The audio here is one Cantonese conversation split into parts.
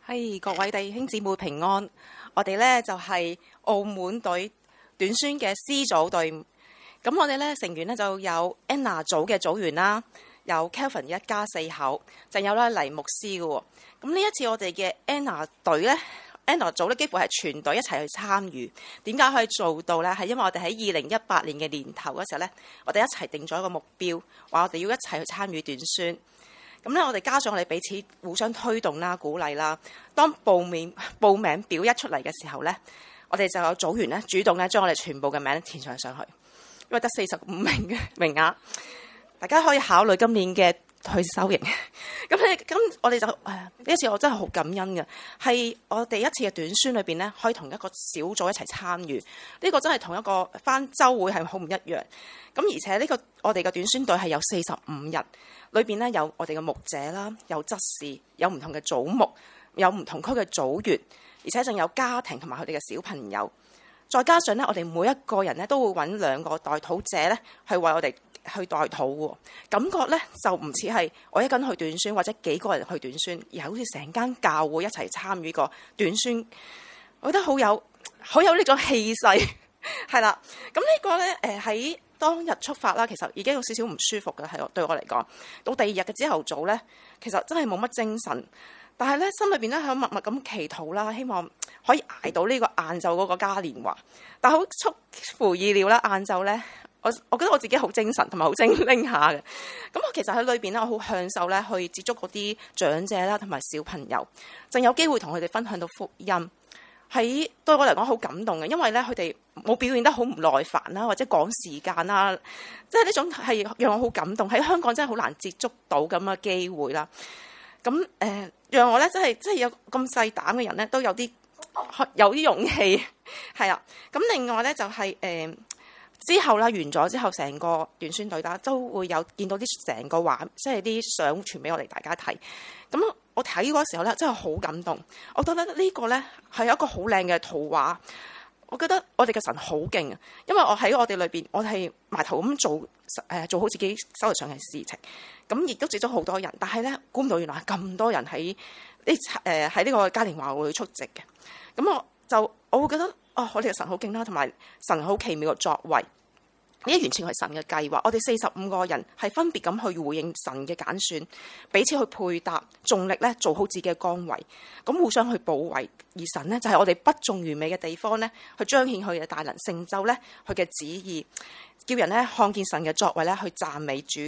各位弟兄姊妹平安。我哋呢就係澳門隊短宣嘅 C 組隊伍。咁我哋呢成員呢就有 Anna 組嘅組員啦，有 Kelvin 一家4口，仲有咧黎牧師嘅喎。咁呢一次我哋嘅 Anna 隊呢 Anna 組呢幾乎係全隊一齊去參與。點解可以做到呢？係因為我哋喺2018年嘅年頭嗰時候呢，我哋一齊定咗一個目標，話我哋要一齊去參與短宣。咁咧，我哋加上我哋彼此互相推動啦、鼓勵啦。當報名表一出嚟嘅時候呢，我哋就有組員咧主動咧將我哋全部嘅名填上去，因為得45名嘅名額，大家可以考慮今年嘅退休營。咁我哋就呢一次我真係好感恩嘅，係我哋一次嘅短宣裏邊呢，可以同一個小組一齊參與。呢個真係同一個返週會係好唔一樣。咁而且呢個我哋嘅短宣隊係有45日。裏邊咧有我哋嘅牧者啦，有執事，有唔同嘅組目，有唔同區嘅組員，而且仲有家庭同埋佢哋嘅小朋友。再加上咧，我哋每一個人咧都會揾2個代禱者咧，去為我哋去代禱喎。感覺咧就唔似係我一個人去短宣或者幾個人去短宣，而係好似成間教會一齊參與個短宣。我覺得好有呢種氣勢，係啦。咁呢個咧喺當日出發啦，其實已經有少少唔舒服嘅，係對我嚟講。到第2日嘅朝頭早咧，其實真係冇乜精神，但係咧心裏邊咧喺默默咁祈禱啦，希望可以捱到呢個晏晝嗰個嘉年華。但係好出乎意料啦，晏晝咧，我覺得我自己好精神同埋好精靈下嘅。咁我其實喺裏邊咧，我好享受咧去接觸嗰啲長者啦同埋小朋友，仲有機會同佢哋分享到福音。喺對我嚟講好感動嘅，因為咧佢哋冇表現得好唔耐煩啦，或者趕時間啦，即係呢種係讓我好感動。喺香港真係好難接觸到咁嘅機會啦。咁讓我咧真係有咁細膽嘅人咧都有啲勇氣係啊。咁另外咧就係之後啦，完咗之後，成個短宣隊啦都會有見到啲成個畫，即係啲相傳俾我哋大家睇。咁我睇嗰時候咧，真係好感動。我覺得呢個咧係一個好靚嘅圖畫。我覺得我哋嘅神好勁啊，因為我喺我哋裏邊，我係埋頭咁做好自己手頭上嘅事情。咁亦都接咗好多人，但係咧估唔到原來係咁多人喺呢個嘉年華會出席嘅。咁我會覺得我哋嘅神好勁啦，同埋神好奇妙嘅作為。呢完全係神嘅計劃。我哋45個人係分別咁去回應神嘅揀選，彼此去配搭，盡力咧做好自己嘅崗位，咁互相去保衛。而神呢，就係我哋不盡完美嘅地方咧，去彰顯佢嘅大能，成就咧佢嘅旨意，叫人咧看見神嘅作為咧，去讚美主。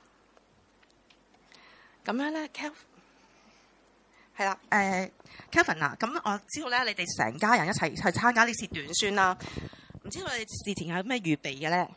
咁樣咧 Kelvin 係啦，Kelvin 啊，咁我知道咧，你哋成家人一齊去參加呢次短宣啦。唔知道你哋事前有咩預備嘅咧？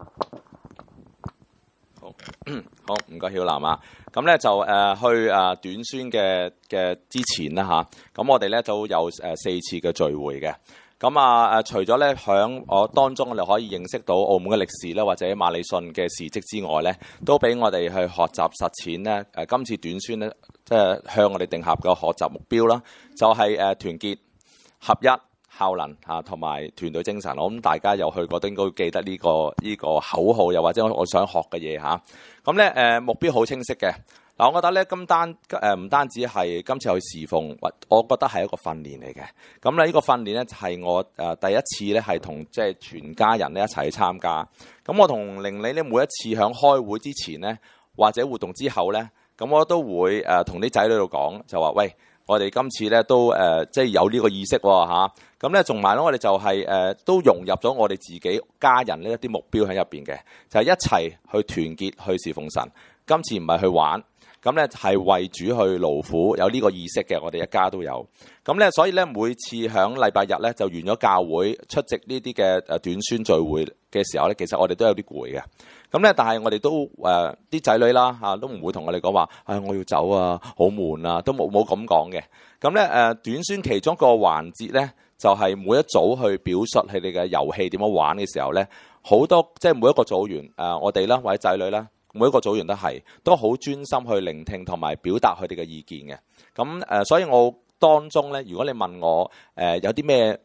好，唔該曉南啊。咁咧就去短宣嘅之前啦嚇，咁我哋咧都有4次嘅聚會嘅。咁除咗咧響我當中，我哋可以認識到澳門嘅歷史啦，或者馬里遜嘅事蹟之外咧，都俾我哋去學習實踐咧。今次短宣咧，即係向我哋定下嘅學習目標啦，就係團結合一。效能同埋團隊精神，我諗大家有去過都應該記得呢個口號，又或者我想學嘅嘢嚇。咁咧目標好清晰嘅。嗱，我覺得咧唔單止係今次去侍奉，我覺得係一個訓練嚟嘅。咁咧呢個訓練咧就係我第一次咧係同即係全家人咧一齊去參加。咁我同玲玲咧每一次響開會之前咧，或者活動之後咧，咁我都會同啲仔女度講，就話喂，我哋今次咧都即係有呢個意識喎嚇。咁咧，仲埋咧，我哋就係都融入咗我哋自己家人呢一啲目標喺入邊嘅，就係一齊去團結去侍奉神。今次唔係去玩，咁咧係為主去勞苦，有呢個意識嘅，我哋一家都有。咁咧，所以咧每次響禮拜日咧就完咗教會出席呢啲嘅短宣聚會嘅時候咧，其實我哋都有啲攰嘅。咁咧，但係我哋都啲仔女啦嚇，都唔會同我哋講話，我要走啊，好悶啊，都冇咁講嘅。咁咧短宣其中一個環節咧，就係每一組去表述佢哋嘅遊戲點樣玩嘅時候咧，好多即係每一個組員我哋啦或者仔女啦，每一個組員都好專心去聆聽同埋表達佢哋嘅意見嘅。咁所以我當中咧，如果你問我有啲咩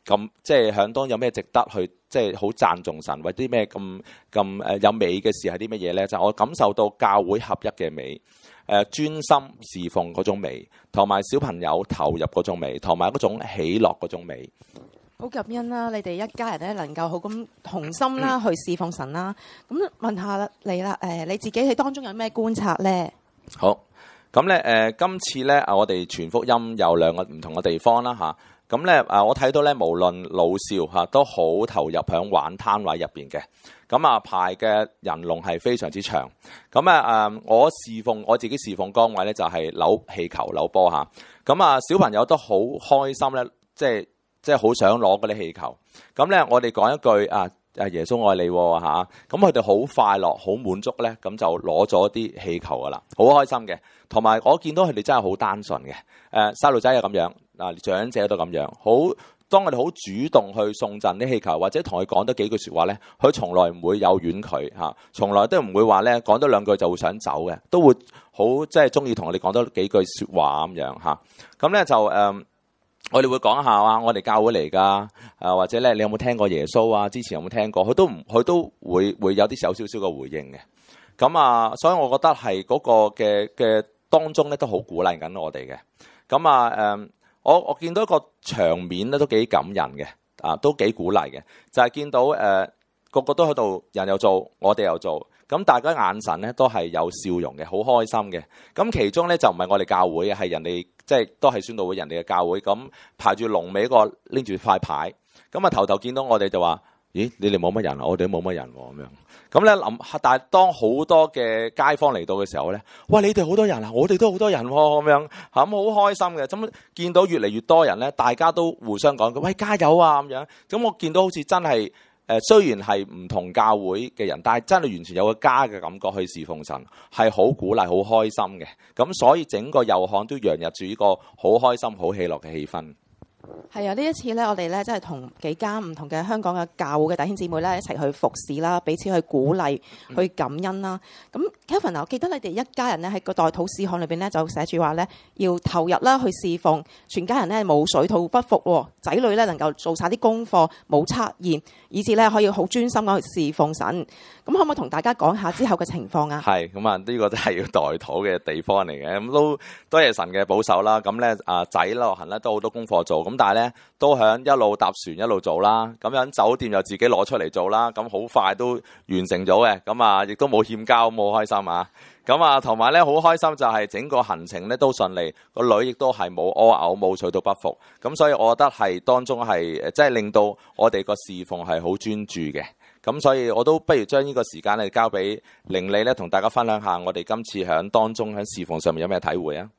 即係響當有咩值得去即係好讚頌神，或者啲咩咁有美嘅事係啲乜嘢咧？就係我感受到教會合一嘅美。專心侍奉嗰種美，同埋小朋友投入嗰種美，同埋嗰種喜樂嗰種美。 好感恩啦！你哋一家人咧能夠好咁同心啦去侍奉神啦。咁問下你啦，你自己喺當中有咩觀察咧？ 好，咁咧今次咧我哋傳福音有兩個唔同嘅地方啦嚇。咁咧我睇到咧無論老少嚇都好投入響玩攤位入邊嘅。咁啊排嘅人龍係非常之長。咁我自己侍奉崗位咧就係扭氣球扭波嚇。咁啊小朋友都好開心咧，即係好想攞嗰啲氣球。咁咧我哋講一句耶穌愛你嚇。咁佢哋好快樂好滿足咧，咁就攞咗啲氣球噶啦，好開心嘅。同埋我見到佢哋真係好單純嘅。細路仔又咁樣，長者都咁樣，好。當我哋好主動去送贈啲氣球，或者同佢講多幾句説話咧，佢從來唔會有婉拒嚇，從來都唔會話咧講多兩句就會想走嘅，都會好即係中意同我哋講多幾句説話咁樣嚇。咁咧就我哋會講下我哋教會嚟㗎，或者咧你有冇聽過耶穌啊？之前有冇聽過？佢都會有啲有少少嘅回應嘅。咁所以我覺得係嗰個嘅當中咧都好鼓勵緊我哋嘅。咁我見到一個場面咧都幾感人嘅，都幾鼓勵嘅，就係見到個個都喺度，人又做，我哋又做，咁大家眼神咧都係有笑容嘅，好開心嘅。咁其中咧就唔係我哋教會嘅，係人哋即係都係宣道會人哋嘅教會，咁排住龍尾個拎住塊牌，咁頭見到我哋就話：咦，你哋冇乜人啊？我哋都冇乜人喎咁樣。咁咧但係當好多嘅街坊嚟到嘅時候咧，哇！你哋好多人啊，我哋都好多人喎咁樣，咁好開心嘅。咁見到越嚟越多人咧，大家都互相講：喂，加油啊咁樣。咁我見到好似真係雖然係唔同教會嘅人，但係真係完全有個家嘅感覺去侍奉神，係好鼓勵、好開心嘅。咁所以整個右巷都洋溢住呢個好開心、好喜樂嘅氣氛。 係啊！呢一次咧，我哋咧真係同幾間唔同嘅香港嘅教會嘅弟兄姊妹咧一齊去服侍啦，彼此去鼓勵、去感恩啦。咁 Kevin 我記得你哋一家人咧喺個代禱事項裏邊咧就寫住話咧要投入啦去侍奉，全家人咧冇水土不服，仔女咧能夠做晒啲功課冇測驗，以至咧可以好專心咁去侍奉神。咁可唔可以同大家講下之後嘅情況啊？係咁呢個都係要代禱嘅地方嚟嘅。咁都多謝神嘅保守啦。咁咧仔落行咧都好多功課做，咁但係咧都響一路搭船一路做啦。咁樣酒店又自己攞出嚟做啦。咁好快都完成咗嘅。咁亦都冇欠交，冇開心啊。咁同埋咧好開心就係整個行程咧都順利，個女亦都係冇屙嘔冇水土不服。咁所以我覺得係當中係即係令到我哋個侍奉係好專注嘅。咁所以我都不如將呢個時間咧交俾伶俐咧，同大家分享下我哋今次喺當中喺侍奉上面有咩體會啊？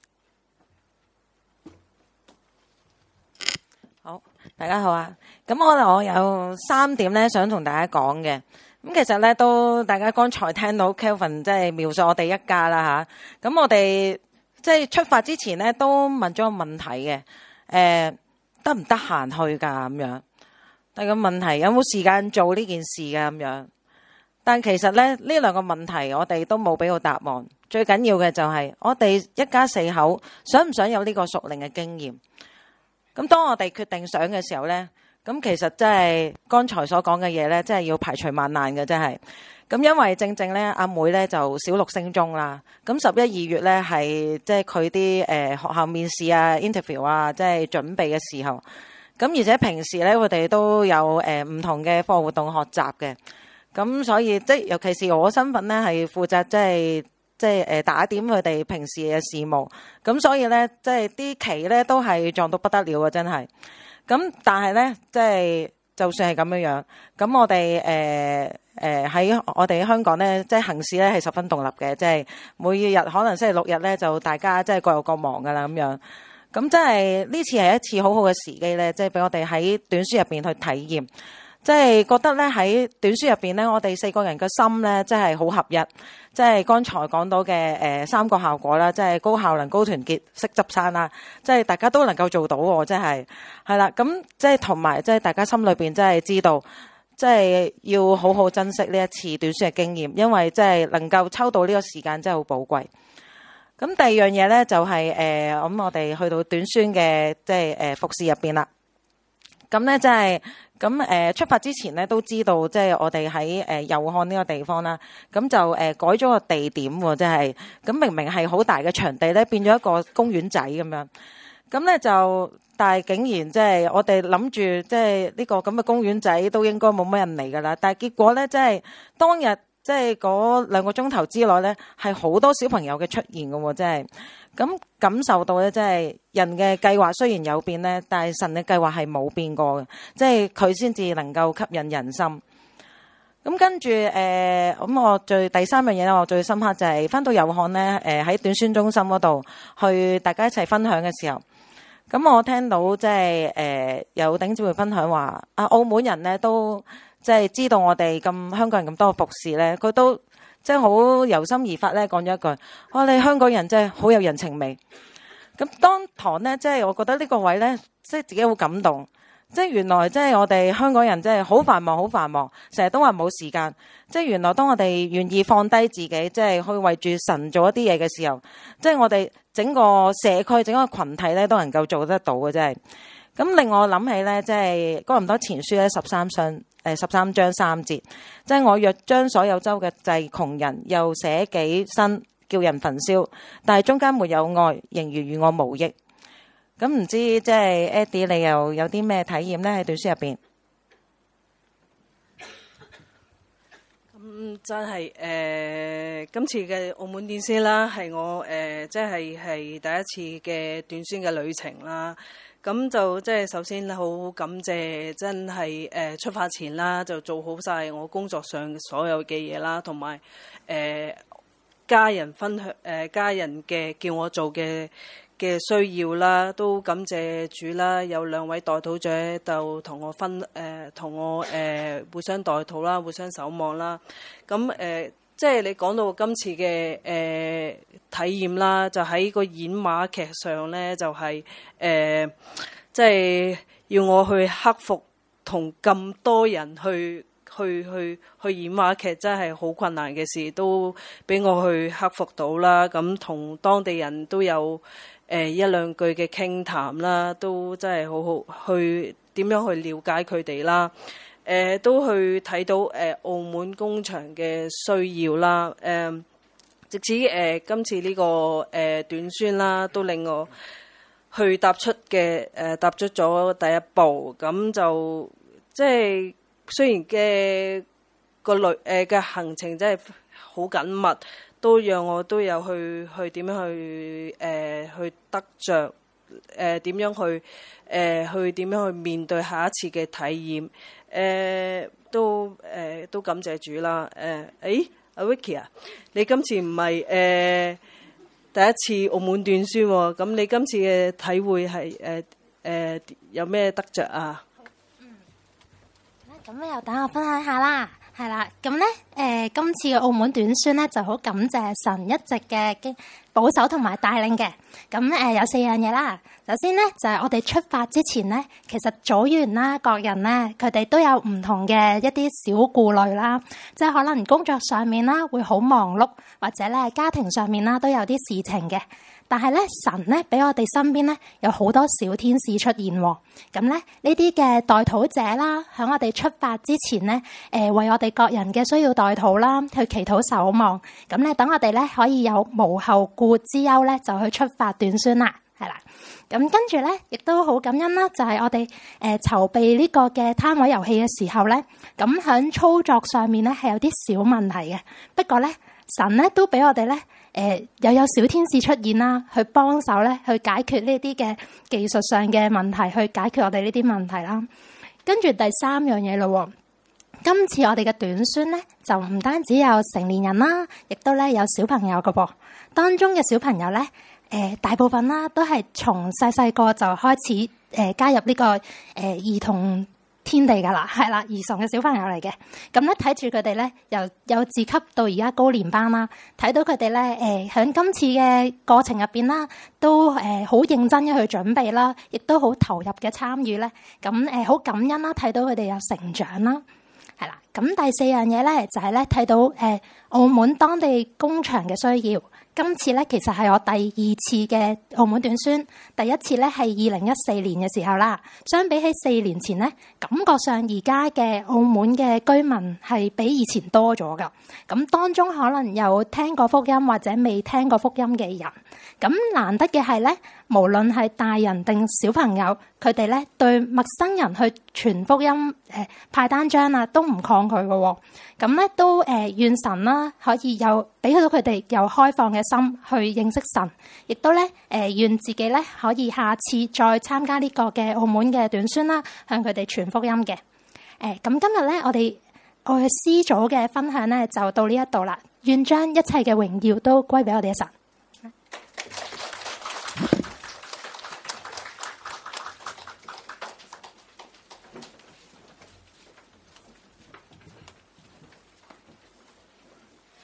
好，大家好啊！咁我有3點咧想同大家講嘅。咁其實咧都大家剛才聽到 Kelvin 即係描述我哋一家啦吓。咁我哋即係出發之前咧都問咗個問題嘅，得唔得閒去㗎咁樣？第二個問題有冇時間做呢件事㗎咁樣？但其實咧呢兩個問題我哋都冇俾到答案。最緊要嘅就係我哋一家4口想唔想有呢個屬靈嘅經驗？咁當我哋決定想嘅時候咧，咁其實真係剛才所講嘅嘢咧，真係要排除萬難嘅，真係。咁因為正正咧阿妹咧就小6升中啦，咁11、2月咧係即係佢啲學校面試啊、interview 啊，即係準備嘅時候。咁而且平時咧，佢哋都有唔同嘅課外活動學習嘅。咁所以即係尤其是我身份咧，係負責即係打點佢哋平時嘅事務。咁所以咧，即係啲期咧都係撞到不得了啊！真係。咁但係咧，即係就算係咁樣樣，咁我哋喺我哋香港咧，即係行事咧係十分獨立嘅，即係每日可能星期6日咧就大家即係各有各忙噶啦咁樣。咁真係呢次係一次好好嘅時機咧，即係俾我哋喺短書入邊去體驗，即係覺得咧喺短書入邊咧，我哋4個人嘅心咧，即係好合一，即係剛才講到嘅3個效果啦，即係高效能、高團結、識執生啦，即係大家都能夠做到喎，即係啦，咁即係同埋即係大家心裏邊真係知道，即係要好好珍惜呢一次短書嘅經驗，因為即係能夠抽到呢個時間真係好寶貴。咁第二樣嘢咧就係咁我哋去到短宣嘅即係服侍入邊啦。 咁咧即係咁出發之前咧都知道，即係我哋喺祐漢呢個地方啦，咁就改咗個地點喎，即係咁明明係好大嘅場地咧，變咗一個公園仔咁樣。咁咧就，但係竟然即係我哋諗住即係呢個咁嘅公園仔都應該冇乜人嚟㗎啦，但係結果咧即係當日即係嗰2個鐘頭之內咧係好多小朋友嘅出現㗎喎，即係。咁感受到咧，即係人嘅計劃雖然有變咧，但係神嘅計劃係冇變過嘅，即係佢先至能夠吸引人心。咁跟住咁我第三樣嘢咧，我最深刻就係翻到祐漢咧，喺短宣中心嗰度去大家一齊分享嘅時候，咁我聽到即係有弟兄姊妹分享話，澳門人咧都即係知道我哋香港人咁多服侍咧，佢都即係好由心而發咧，講咗一句：你香港人真係好有人情味。咁當堂咧，即係我覺得呢個位咧，即係自己好感動。即係原來即係我哋香港人真係好繁忙，成日都話冇時間。即係原來當我哋願意放低自己，即係去為住神做一啲嘢嘅時候，即係我哋整個社區、整個群體咧都能夠做得到嘅，真係。咁令我諗起咧，即係哥林多前書咧13章3節，即係我若將所有周嘅濟窮人，又捨己身叫人焚燒，但係中間沒有愛，仍如與我無益。咁唔知即係 Eddie 你又有啲咩體驗咧喺短書入邊？ 咁真係今次嘅澳門短宣啦，係我即係第一次嘅短宣嘅旅程啦。咁就即係首先好感謝，真係出發前啦，就做好晒我工作上所有嘅嘢啦，同埋家人分享家人嘅叫我做嘅需要啦，都感謝主啦，有2位代禱者就同我互相代禱啦，互相守望啦。咁即係你講到今次嘅體驗啦，就喺個演話劇上咧，就係即係要我去克服同咁多人去演話劇，真係好困難嘅事，都俾我去克服到啦。咁同當地人都有1-2句嘅傾談啦，都真係好好去點樣去了解佢哋啦。都去睇到澳門工場嘅需要啦。直至今次呢個短宣啦，都令我去踏出咗第一步。咁就即係雖然嘅行程真係好緊密，都讓我都有去點樣去得着點樣去面對下一次嘅體驗。都感謝主啦。阿 Vicky 啊，你今次唔係第一次澳門短宣喎，咁你今次嘅體會係有咩得着啊？ 咁又等我分享下啦。係啦，咁咧今次嘅澳門短宣咧就好感謝神一直嘅保守同埋帶領嘅。咁有4樣嘢啦。首先咧就係我哋出發之前咧，其實組員啦、各人咧，佢哋都有唔同嘅一啲小顧慮啦，即係可能工作上面啦會好忙碌，或者咧家庭上面啦都有啲事情嘅。但係咧，神咧俾我哋身邊咧有好多小天使出現喎。咁咧呢啲嘅代禱者啦，喺我哋出發之前咧，為我哋各人嘅需要代禱啦，去祈禱守望。咁咧等我哋咧可以有無後顧之憂咧，就去出發短宣啦，係啦。咁跟住咧，亦都好感恩啦，就係我哋籌備呢個嘅攤位遊戲嘅時候咧，咁喺操作上面咧係有啲小問題嘅。不過咧，神咧都俾我哋咧。又有小天使出現啦，去幫手咧，去解決呢啲嘅技術上嘅問題，去解決我哋呢啲問題啦。跟住第3樣嘢咯，今次我哋嘅短宣咧，就唔單止有成年人啦，亦都咧有小朋友噶噃。當中嘅小朋友咧，大部分啦都係從細個就開始加入呢個兒童天地噶啦，係啦，兒童嘅小朋友嚟嘅。咁咧睇住佢哋咧，由幼稚級到而家高年班啦，睇到佢哋咧，喺今次嘅過程入邊啦，都好認真嘅去準備啦，亦都好投入嘅參與咧。咁好感恩啦，睇到佢哋有成長啦，係啦。咁第4樣嘢咧，就係咧睇到澳門當地工場嘅需要。 今次咧其實係我第二次嘅澳門短宣，第一次咧係2014年嘅時候啦。相比起4年前咧，感覺上而家嘅澳門嘅居民係比以前多咗㗎。咁當中可能有聽過福音或者未聽過福音嘅人。咁難得嘅係咧，無論係大人定小朋友，佢哋咧對陌生人去傳福音、派單張啊，都唔抗拒嘅喎。咁咧都願神啦，可以有俾到佢哋有開放嘅心去認識神，亦都咧願自己咧可以下次再參加呢個嘅澳門嘅短宣啦，向佢哋傳福音嘅。咁今日咧我哋愛師組嘅分享咧就到呢一度啦。願將一切嘅榮耀都歸俾我哋嘅神。